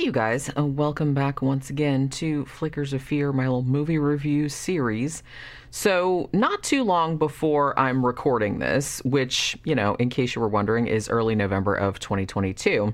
you guys, welcome back once again to Flickers of Fear, my little movie review series. So, not too long before I'm recording this, which, in case you were wondering, is early November of 2022,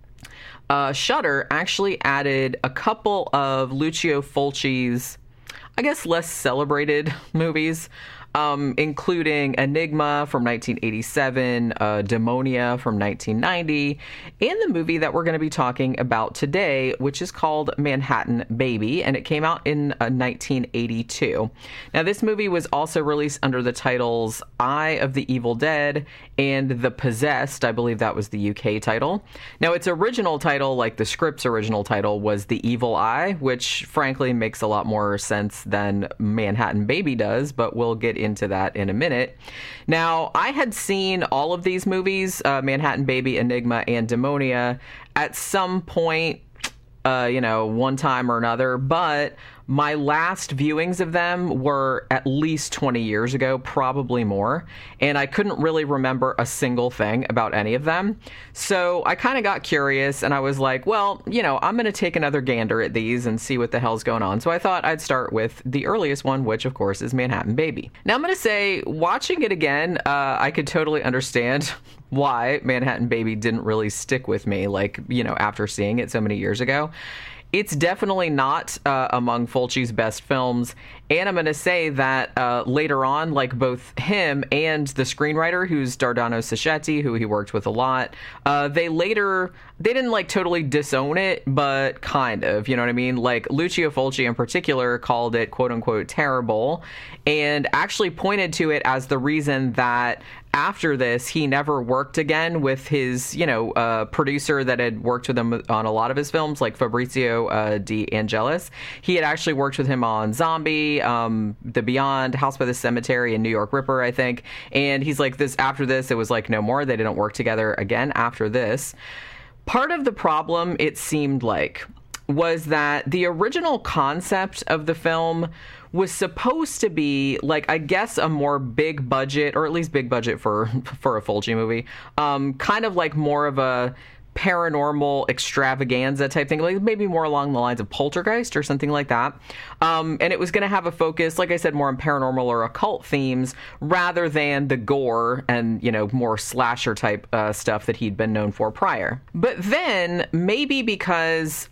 Shudder actually added a couple of Lucio Fulci's, I guess, less celebrated movies, including Enigma from 1987, Demonia from 1990, and the movie that we're going to be talking about today, which is called Manhattan Baby, and it came out in 1982. Now, this movie was also released under the titles Eye of the Evil Dead and The Possessed. I believe that was the UK title. Now, its original title, like the script's original title, was The Evil Eye, which frankly makes a lot more sense than Manhattan Baby does, but we'll get into that in a minute. Now, I had seen all of these movies, Manhattan Baby, Enigma, and Demonia, at some point, one time or another, but my last viewings of them were at least 20 years ago, probably more, and I couldn't really remember a single thing about any of them. So I kind of got curious, and I was like, well, I'm going to take another gander at these and see what the hell's going on. So I thought I'd start with the earliest one, which, of course, is Manhattan Baby. Now, I'm going to say, watching it again, I could totally understand why Manhattan Baby didn't really stick with me, after seeing it so many years ago. It's definitely not among Fulci's best films, and I'm going to say that later on, both him and the screenwriter, who's Dardano Sacchetti, who he worked with a lot, they didn't totally disown it, but kind of, you know what I mean? Lucio Fulci in particular called it quote-unquote terrible, and actually pointed to it as the reason that after this, he never worked again with his, producer that had worked with him on a lot of his films, like Fabrizio De Angelis. He had actually worked with him on Zombie, The Beyond, House by the Cemetery, and New York Ripper, I think. And he's like, after this, it was no more. They didn't work together again after this. Part of the problem, it seemed like, was that the original concept of the film was supposed to be, I guess, a more big budget, or at least big budget for a Fulci movie, kind of more of a paranormal extravaganza type thing, maybe more along the lines of Poltergeist or something like that. And it was going to have a focus, like I said, more on paranormal or occult themes rather than the gore and, more slasher type stuff that he'd been known for prior. But then maybe because,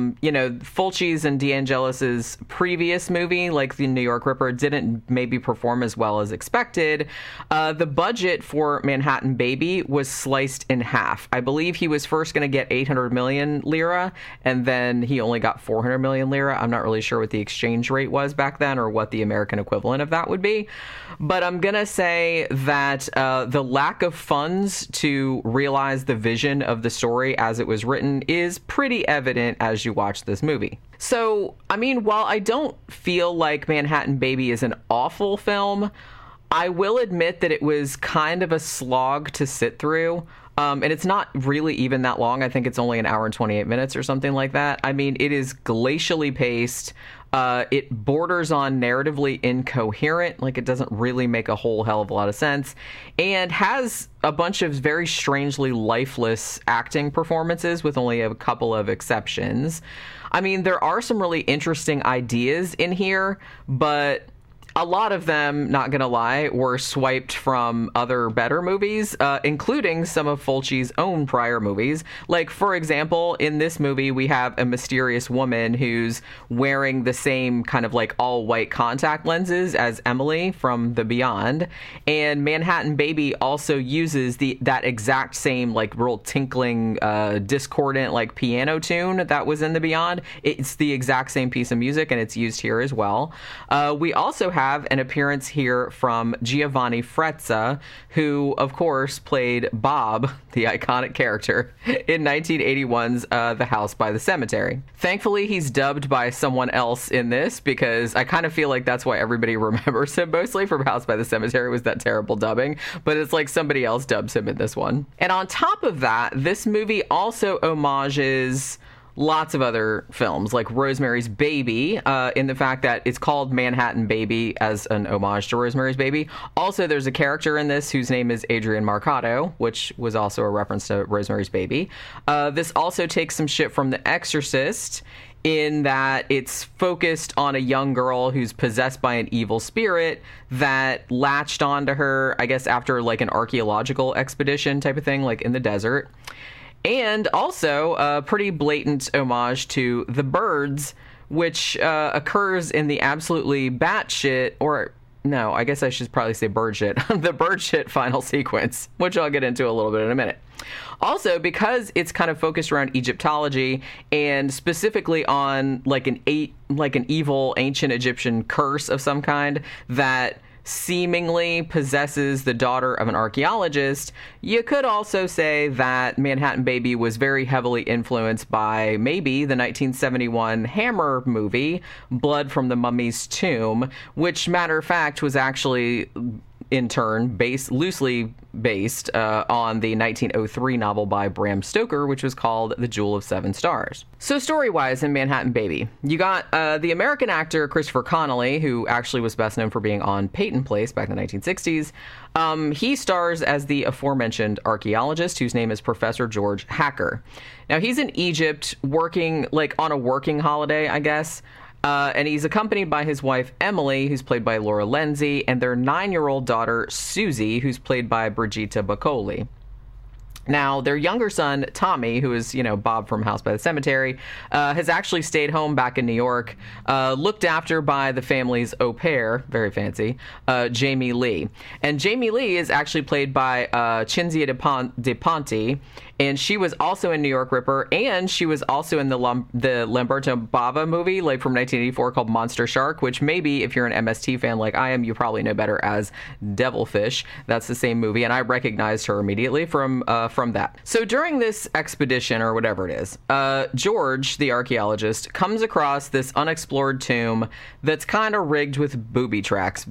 Fulci's and De Angelis's previous movie, like the New York Ripper, didn't maybe perform as well as expected, the budget for Manhattan Baby was sliced in half. I believe he was first going to get 800 million lira, and then he only got 400 million lira. I'm not really sure what the exchange rate was back then or what the American equivalent of that would be. But I'm going to say that the lack of funds to realize the vision of the story as it was written is pretty evident as you watch this movie. So, while I don't feel like Manhattan Baby is an awful film, I will admit that it was kind of a slog to sit through. And it's not really even that long. I think it's only an hour and 28 minutes or something like that. It is glacially paced. It borders on narratively incoherent. It doesn't really make a whole hell of a lot of sense. And has a bunch of very strangely lifeless acting performances with only a couple of exceptions. There are some really interesting ideas in here, but a lot of them, not gonna lie, were swiped from other better movies, including some of Fulci's own prior movies. For example, in this movie, we have a mysterious woman who's wearing the same kind of all-white contact lenses as Emily from The Beyond. And Manhattan Baby also uses that exact same, real tinkling, discordant, piano tune that was in The Beyond. It's the exact same piece of music, and it's used here as well. We also have an appearance here from Giovanni Frezza, who, of course, played Bob, the iconic character, in 1981's The House by the Cemetery. Thankfully, he's dubbed by someone else in this, because I kind of feel like that's why everybody remembers him mostly from House by the Cemetery, was that terrible dubbing, but it's somebody else dubs him in this one. And on top of that, this movie also homages lots of other films like Rosemary's Baby, in the fact that it's called Manhattan Baby as an homage to Rosemary's Baby. Also, there's a character in this whose name is Adrian Marcato, which was also a reference to Rosemary's Baby. This also takes some shit from The Exorcist, in that it's focused on a young girl who's possessed by an evil spirit that latched onto her, I guess, after like an archaeological expedition type of thing, like in the desert. And also a pretty blatant homage to The Birds, which occurs in the absolutely batshit, or no, I guess I should probably say bird shit, the bird shit final sequence, which I'll get into a little bit in a minute. Also, because it's kind of focused around Egyptology and specifically on like an evil ancient Egyptian curse of some kind that seemingly possesses the daughter of an archaeologist, you could also say that Manhattan Baby was very heavily influenced by maybe the 1971 Hammer movie, Blood from the Mummy's Tomb, which, matter of fact, was actually in turn loosely based on the 1903 novel by Bram Stoker, which was called The Jewel of Seven Stars. So story-wise in Manhattan Baby, you got the American actor Christopher Connolly, who actually was best known for being on Peyton Place back in the 1960s. He stars as the aforementioned archaeologist, whose name is Professor George Hacker. Now, he's in Egypt working, like, on a working holiday, I guess. And he's accompanied by his wife, Emily, who's played by Laura Lenzi, and their 9-year-old daughter, Susie, who's played by Brigitte Boccoli. Now, their younger son, Tommy, who is, Bob from House by the Cemetery, has actually stayed home back in New York, looked after by the family's au pair, very fancy, Jamie Lee. And Jamie Lee is actually played by Cinzia De Ponte, and she was also in New York Ripper, and she was also in the Lamberto Bava movie, like from 1984, called Monster Shark, which maybe, if you're an MST fan like I am, you probably know better as Devilfish. That's the same movie, and I recognized her immediately from that. So during this expedition, or whatever it is, George, the archaeologist, comes across this unexplored tomb that's kind of rigged with booby traps,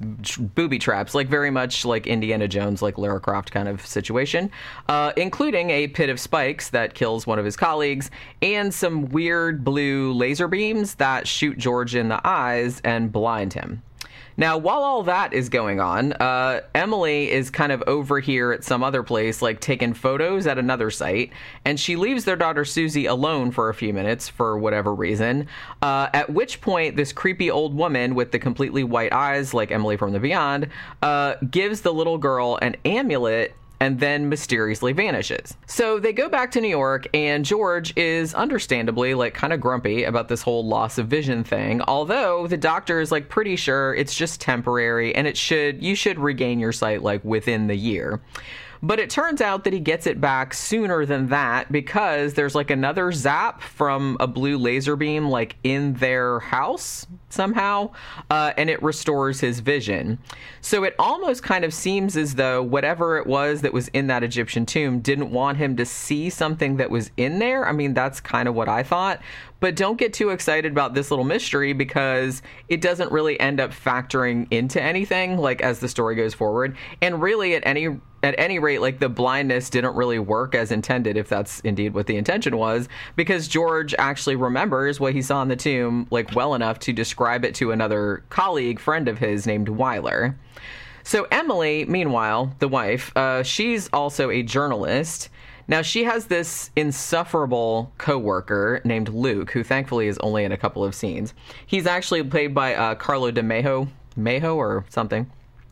like very much like Indiana Jones, like Lara Croft kind of situation, including a pit of spikes that kills one of his colleagues, and some weird blue laser beams that shoot George in the eyes and blind him. Now, while all that is going on, Emily is kind of over here at some other place, like taking photos at another site, and she leaves their daughter Susie alone for a few minutes for whatever reason, at which point this creepy old woman with the completely white eyes, like Emily from the Beyond, gives the little girl an amulet and then mysteriously vanishes. So they go back to New York, and George is understandably like kind of grumpy about this whole loss of vision thing, although the doctor is like pretty sure it's just temporary and you should regain your sight like within the year. But it turns out that he gets it back sooner than that because there's like another zap from a blue laser beam like in their house somehow, and it restores his vision. So it almost kind of seems as though whatever it was that was in that Egyptian tomb didn't want him to see something that was in there. I mean, that's kind of what I thought. But don't get too excited about this little mystery because it doesn't really end up factoring into anything like as the story goes forward. And really at any rate, like the blindness didn't really work as intended, if that's indeed what the intention was, because George actually remembers what he saw in the tomb like well enough to describe it to another friend of his named Weiler. So Emily, meanwhile, the wife, she's also a journalist. Now, she has this insufferable coworker named Luke, who thankfully is only in a couple of scenes. He's actually played by Carlo De Majo or something,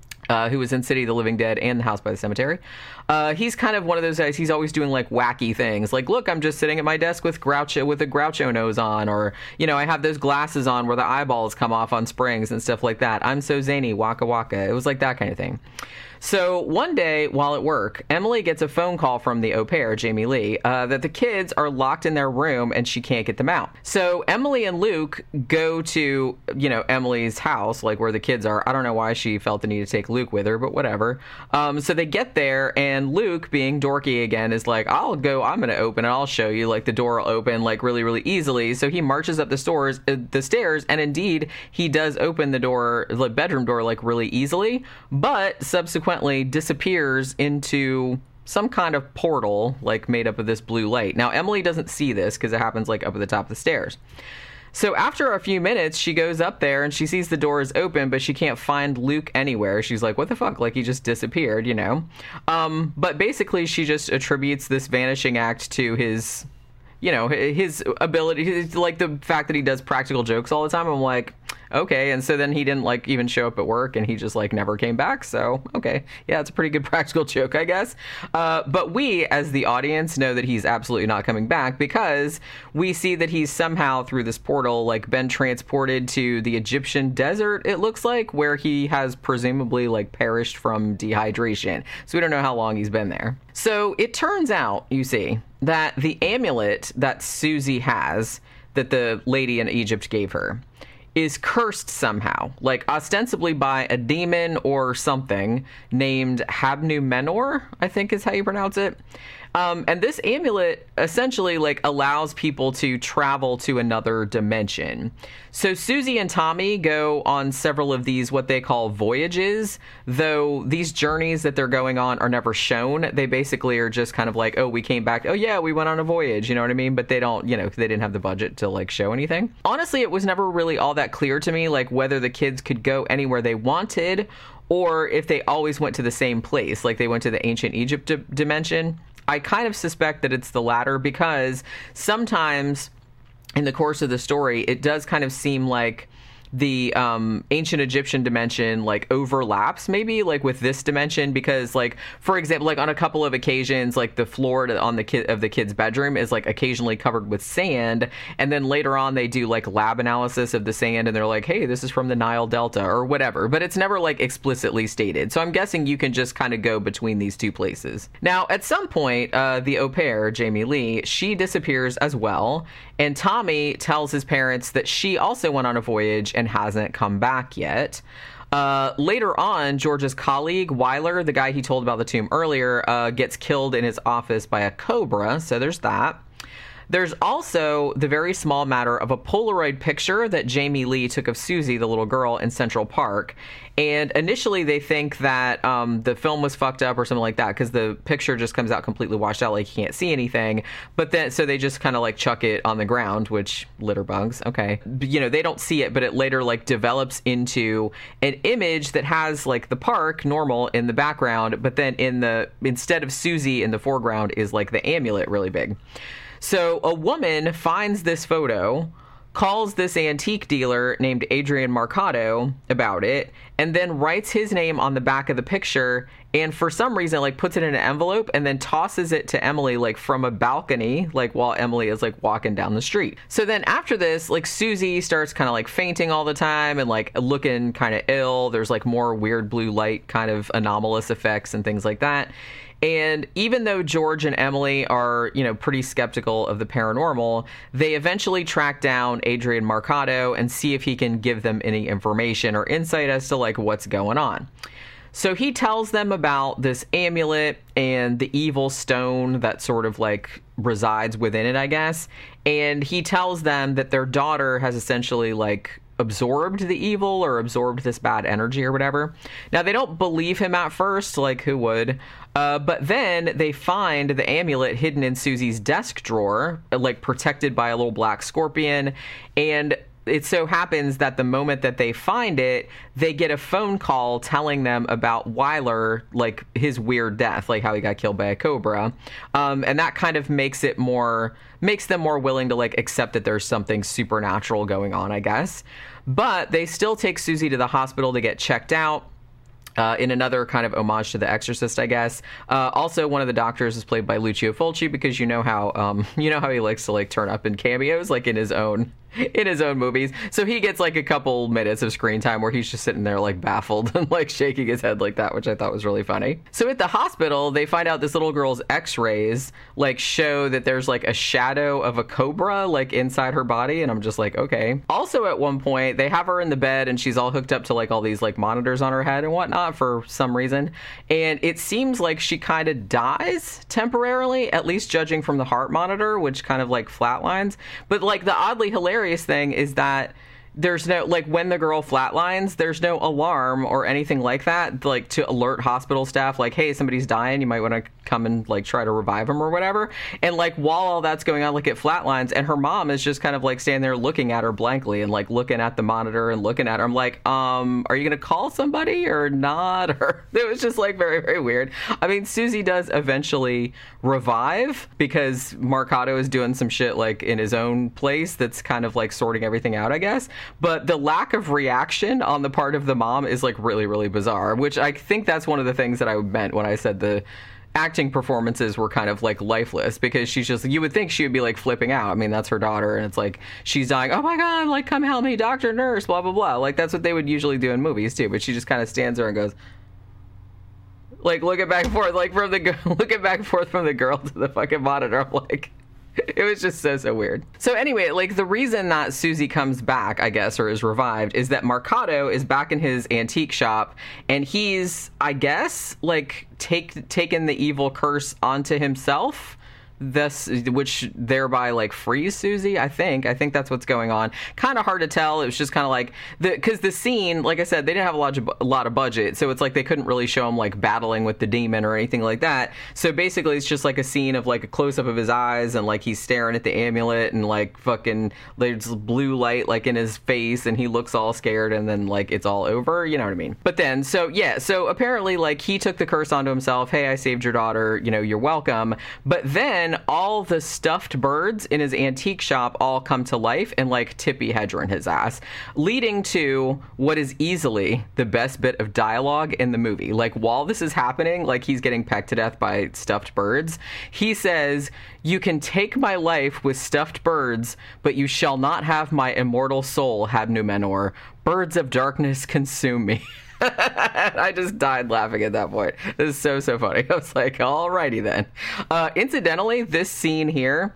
who was in City of the Living Dead and The House by the Cemetery. He's kind of one of those guys, he's always doing like wacky things. Like, look, I'm just sitting at my desk with a Groucho nose on, or, I have those glasses on where the eyeballs come off on springs and stuff like that. I'm so zany, waka waka. It was like that kind of thing. So one day while at work, Emily gets a phone call from the au pair, Jamie Lee, that the kids are locked in their room and she can't get them out. So Emily and Luke go to, Emily's house, like where the kids are. I don't know why she felt the need to take Luke with her, but whatever. So they get there, and Luke, being dorky again, is like, I'm going to open it. I'll show you. Like the door will open like really, really easily. So he marches up the stairs, and indeed he does open the bedroom door like really easily, but subsequently disappears into some kind of portal, like made up of this blue light. Now, Emily doesn't see this because it happens like up at the top of the stairs. So after a few minutes, she goes up there and she sees the door is open, but she can't find Luke anywhere. She's like, what the fuck? Like, he just disappeared, you know? But basically, she just attributes this vanishing act to his, you know, his ability, like the fact that he does practical jokes all the time. I'm like, okay. And so then he didn't like even show up at work and he just like never came back. So, okay. Yeah, it's a pretty good practical joke, I guess. But we, as the audience, know that he's absolutely not coming back because we see that he's somehow through this portal, like been transported to the Egyptian desert, it looks like, where he has presumably like perished from dehydration. So we don't know how long he's been there. So it turns out, you see, that the amulet that Susie has, that the lady in Egypt gave her, is cursed somehow, like ostensibly by a demon or something named Habnu Menor, I think is how you pronounce it. And this amulet essentially like allows people to travel to another dimension. So Susie and Tommy go on several of these what they call voyages, though these journeys that they're going on are never shown. They basically are just kind of like, oh, we came back. Oh, yeah, we went on a voyage. You know what I mean? But they don't, you know, they didn't have the budget to like show anything. Honestly, it was never really all that clear to me, like whether the kids could go anywhere they wanted or if they always went to the same place, like they went to the ancient Egypt dimension. I kind of suspect that it's the latter because sometimes in the course of the story, it does kind of seem like the ancient Egyptian dimension like overlaps maybe like with this dimension because like for example like on a couple of occasions like the floor on the kid's bedroom is like occasionally covered with sand, and then later on they do like lab analysis of the sand and they're like, hey, this is from the Nile Delta or whatever, but it's never like explicitly stated. So I'm guessing you can just kind of go between these two places. Now at some point the au pair Jamie Lee, she disappears as well, and Tommy tells his parents that she also went on a voyage and hasn't come back yet. Later on, George's colleague, Weiler, the guy he told about the tomb earlier, gets killed in his office by a cobra, so there's that. There's also the very small matter of a Polaroid picture that Jamie Lee took of Susie, the little girl, in Central Park. And initially they think that the film was fucked up or something like that because the picture just comes out completely washed out, like you can't see anything. But then, so they just kind of like chuck it on the ground, which litter bugs, okay. You know, they don't see it, but it later like develops into an image that has like the park normal in the background, but then instead of Susie in the foreground is like the amulet really big. So a woman finds this photo, calls this antique dealer named Adrian Marcato about it, and then writes his name on the back of the picture, and for some reason, like, puts it in an envelope and then tosses it to Emily, like, from a balcony, like, while Emily is, like, walking down the street. So then after this, like, Susie starts kind of, like, fainting all the time and, like, looking kind of ill. There's, like, more weird blue light kind of anomalous effects and things like that. And even though George and Emily are, you know, pretty skeptical of the paranormal, they eventually track down Adrian Marcato and see if he can give them any information or insight as to, like, what's going on. So he tells them about this amulet and the evil stone that sort of, like, resides within it, I guess. And he tells them that their daughter has essentially, like, absorbed the evil or absorbed this bad energy or whatever. Now, they don't believe him at first, like, who would? But then they find the amulet hidden in Susie's desk drawer, like, protected by a little black scorpion. And it so happens that the moment that they find it, they get a phone call telling them about Weiler, like, his weird death, like how he got killed by a cobra. And that kind of makes them more willing to, like, accept that there's something supernatural going on, I guess. But they still take Susie to the hospital to get checked out. In another kind of homage to The Exorcist, I guess. Also, one of the doctors is played by Lucio Fulci, because you know how he likes to, like, turn up in cameos, like in his own movies. So he gets, like, a couple minutes of screen time where he's just sitting there, like, baffled and, like, shaking his head like that, which I thought was really funny. So at the hospital, they find out this little girl's x-rays, like, show that there's, like, a shadow of a cobra, like, inside her body, and I'm just like, okay. Also, at one point, they have her in the bed, and she's all hooked up to, like, all these, like, monitors on her head and whatnot for some reason, and it seems like she kind of dies temporarily, at least judging from the heart monitor, which kind of, like, flatlines. But, like, the oddly hilarious thing is that there's no, like, when the girl flatlines, there's no alarm or anything like that, like, to alert hospital staff, like, hey, somebody's dying, you might want to come and, like, try to revive him or whatever. And, like, while all that's going on, like, it flatlines, and her mom is just kind of, like, standing there looking at her blankly and, like, looking at the monitor and looking at her. I'm like, are you going to call somebody or not? Or it was just, like, very, very weird. I mean, Susie does eventually revive because Marcato is doing some shit, like, in his own place that's kind of, like, sorting everything out, I guess. But the lack of reaction on the part of the mom is, like, really, really bizarre, which I think that's one of the things that I meant when I said the acting performances were kind of, like, lifeless, because she's just, you would think she would be, like, flipping out. I mean, that's her daughter, and it's like, she's dying, oh my god, like, come help me, doctor, nurse, blah, blah, blah. Like, that's what they would usually do in movies, too, but she just kind of stands there and goes, like, looking back and forth, like, looking back and forth from the girl to the fucking monitor. I'm like, it was just so weird. So anyway, like, the reason that Susie comes back, I guess, or is revived, is that Marcato is back in his antique shop, and he's, I guess, like, taken the evil curse onto himself, which thereby, like, frees Susie. I think that's what's going on. Kind of hard to tell. It was just kind of like because the scene, like I said, they didn't have a lot of budget, so it's like they couldn't really show him, like, battling with the demon or anything like that. So basically, it's just like a scene of, like, a close up of his eyes, and, like, he's staring at the amulet, and, like, fucking there's blue light, like, in his face, and he looks all scared, and then, like, it's all over. You know what I mean? But then, so apparently, like, he took the curse onto himself. Hey, I saved your daughter. You know, you're welcome. But then all the stuffed birds in his antique shop all come to life and, like, Tippi Hedren his ass, leading to what is easily the best bit of dialogue in the movie. Like, while this is happening, like, he's getting pecked to death by stuffed birds, he says, "You can take my life with stuffed birds, but you shall not have my immortal soul, Habnumenor. Birds of darkness consume me." I just died laughing at that point. This is so funny. I was like, alrighty then. Incidentally, this scene here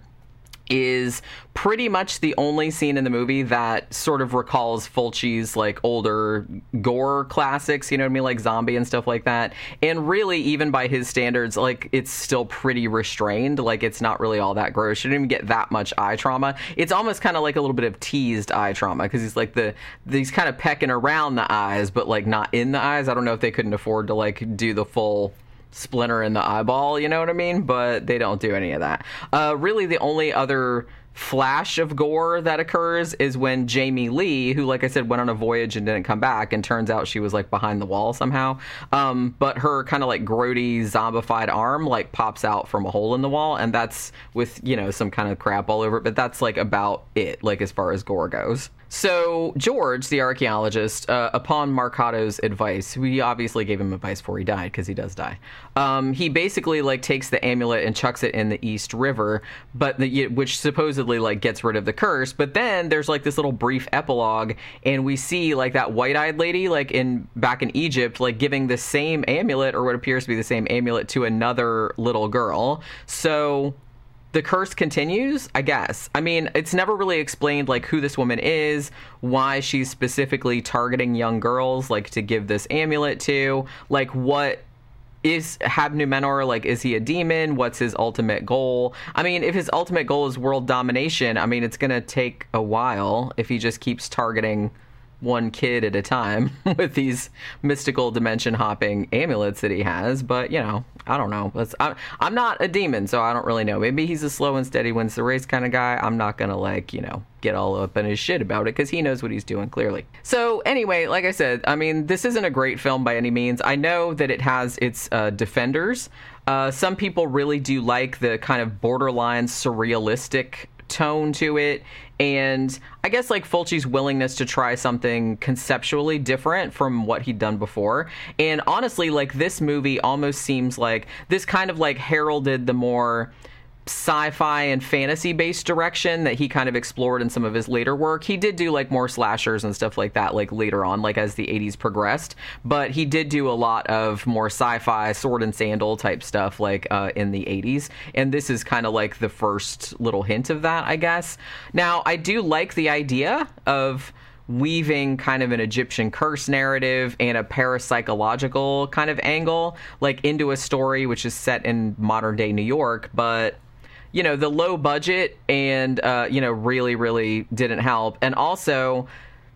is pretty much the only scene in the movie that sort of recalls Fulci's, like, older gore classics, you know what I mean, like Zombie and stuff like that. And really, even by his standards, like, it's still pretty restrained. Like, it's not really all that gross. You didn't even get that much eye trauma. It's almost kind of like a little bit of teased eye trauma, because he's like he's kind of pecking around the eyes, but, like, not in the eyes. I don't know if they couldn't afford to, like, do the full splinter in the eyeball, you know what I mean? But they don't do any of that. Really, the only other flash of gore that occurs is when Jamie Lee, who, like I said, went on a voyage and didn't come back, and turns out she was, like, behind the wall somehow. But her kind of, like, grody, zombified arm, like, pops out from a hole in the wall, and that's with, you know, some kind of crap all over it. But that's, like, about it, like, as far as gore goes. So George, the archaeologist, upon Marcato's advice, we obviously gave him advice before he died, because he does die. He basically, like, takes the amulet and chucks it in the East River, which supposedly, like, gets rid of the curse. But then there's, like, this little brief epilogue, and we see, like, that white-eyed lady, like, back in Egypt, like, giving the same amulet, or what appears to be the same amulet, to another little girl. So the curse continues, I guess. I mean, it's never really explained, like, who this woman is, why she's specifically targeting young girls, like, to give this amulet to. Like, what is Habnumenor? Like, is he a demon? What's his ultimate goal? I mean, if his ultimate goal is world domination, I mean, it's gonna take a while if he just keeps targeting one kid at a time with these mystical dimension hopping amulets that he has. But, you know, I don't know. I'm not a demon, so I don't really know. Maybe he's a slow and steady wins the race kind of guy. I'm not gonna, like, you know, get all up in his shit about it, because he knows what he's doing, clearly. So anyway, like I said, I mean, this isn't a great film by any means. I know that it has its defenders. Some people really do like the kind of borderline surrealistic tone to it, and I guess, like, Fulci's willingness to try something conceptually different from what he'd done before. And honestly, like, this movie almost seems like this kind of, like, heralded the more sci-fi and fantasy-based direction that he kind of explored in some of his later work. He did do, like, more slashers and stuff like that, like, later on, like, as the 80s progressed, but he did do a lot of more sci-fi, sword and sandal type stuff, like, in the 80s, and this is kind of like the first little hint of that, I guess. Now, I do like the idea of weaving kind of an Egyptian curse narrative and a parapsychological kind of angle, like, into a story which is set in modern day New York, but, you know, the low budget and, you know, really, really didn't help. And also,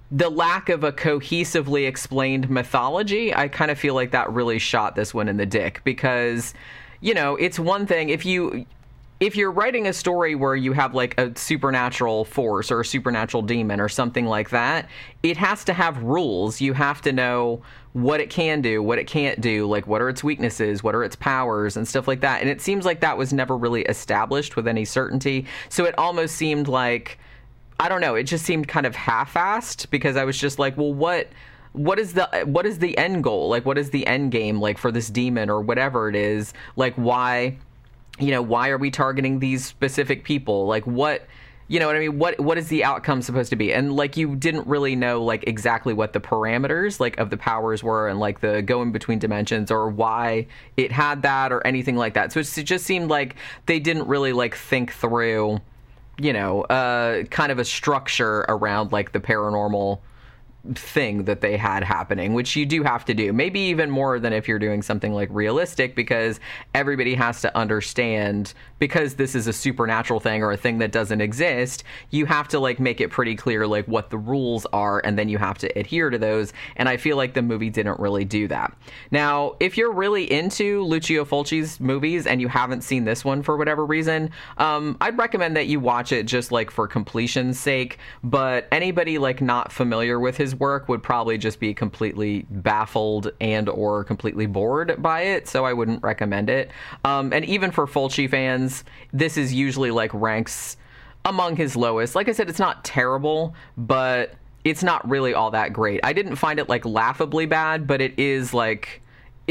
the lack of a cohesively explained mythology, I kind of feel like that really shot this one in the dick, because, you know, it's one thing if you're writing a story where you have like a supernatural force or a supernatural demon or something like that, it has to have rules. You have to know what it can do, what it can't do, like what are its weaknesses, what are its powers and stuff like that. And it seems like that was never really established with any certainty. So it almost seemed like, I don't know, it just seemed kind of half-assed, because I was just like, well, what is the end goal? Like, what is the end game, like, for this demon or whatever it is? Like, why are we targeting these specific people? Like, what, you know what I mean? What is the outcome supposed to be? And, like, you didn't really know, like, exactly what the parameters, like, of the powers were, and, like, the going between dimensions, or why it had that or anything like that. So it just seemed like they didn't really, like, think through, you know, kind of a structure around, like, the paranormal thing that they had happening, which you do have to do, maybe even more than if you're doing something like realistic, because everybody has to understand, because this is a supernatural thing or a thing that doesn't exist, you have to, like, make it pretty clear, like, what the rules are, and then you have to adhere to those. And I feel like the movie didn't really do that. Now, if you're really into Lucio Fulci's movies and you haven't seen this one for whatever reason, I'd recommend that you watch it just, like, for completion's sake. But anybody, like, not familiar with his work would probably just be completely baffled and or completely bored by it, so I wouldn't recommend it. And even for Fulci fans, this is usually, like, ranks among his lowest. Like I said, it's not terrible, but it's not really all that great. I didn't find it, like, laughably bad, but it is, like,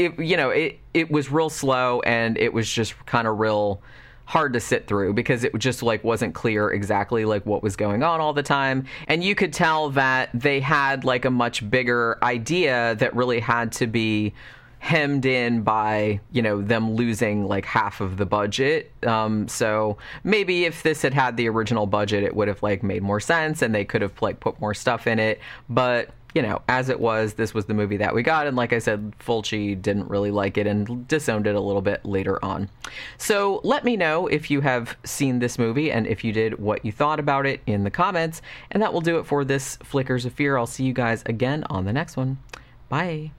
it was real slow, and it was just kind of real hard to sit through, because it just, like, wasn't clear exactly, like, what was going on all the time. And you could tell that they had, like, a much bigger idea that really had to be hemmed in by, you know, them losing, like, half of the budget. So maybe if this had had the original budget, it would have, like, made more sense, and they could have, like, put more stuff in it. But, you know, as it was, this was the movie that we got. And like I said, Fulci didn't really like it and disowned it a little bit later on. So let me know if you have seen this movie, and if you did, what you thought about it in the comments. And that will do it for this Flickers of Fear. I'll see you guys again on the next one. Bye.